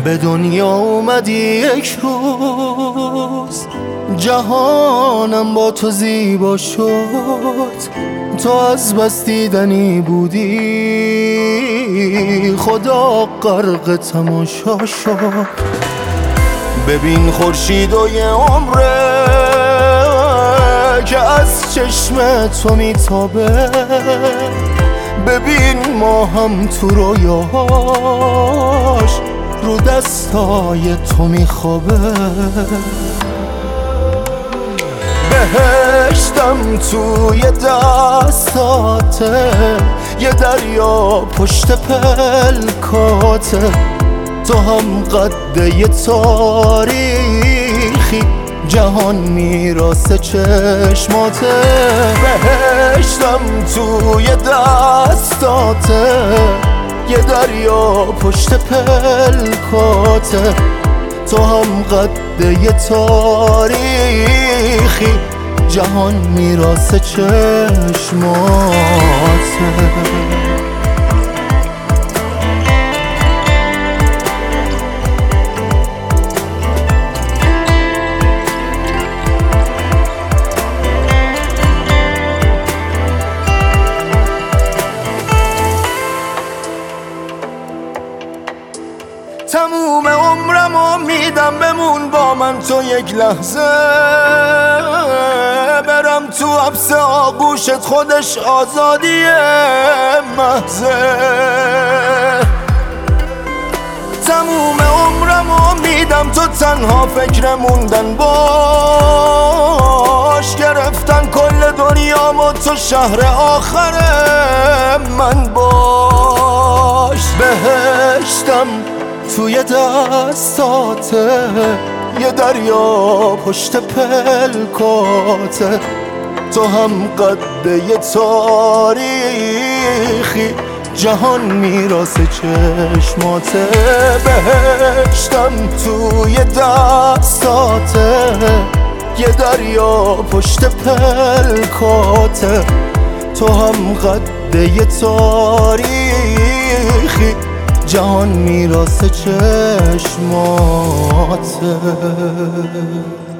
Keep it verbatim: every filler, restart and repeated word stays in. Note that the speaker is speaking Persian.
به دنیا اومدی یک روز، جهانم با تو زیبا شد. تو از بس دیدنی بودی، خدا غرق تماشا شد. ببین خورشید و یه عمره که از چشم تو میتابه. ببین ما هم تو رویاهاش رو دستای تو میخوابه. بهشتم توی دستاته، یه دریا پشت پلکاته. تو هم قد یه تاریخی، جهان میراث چشماته. بهشتم توی دستاته، یه دریا پشت پلکاته. تو هم قد یه تاریخی، جهان میراث چشماته. تموم عمرمو میدم بمون با من تو یک لحظه. برم تو حبس آغوشت، خودش آزادی محضه. تموم عمرمو میدم تو تنها فکر موندن باش. گرفتن کل دنیامو تو شهر آخر من باش. بهشتم توی دستاته، یه دریا پشت پلکاته. تو هم قد یه تاریخی، جهان میراث چشماته. بهشتم توی دستاته، یه دریا پشت پلکاته. تو هم قد یه تاریخی، جهان میراث چشماته.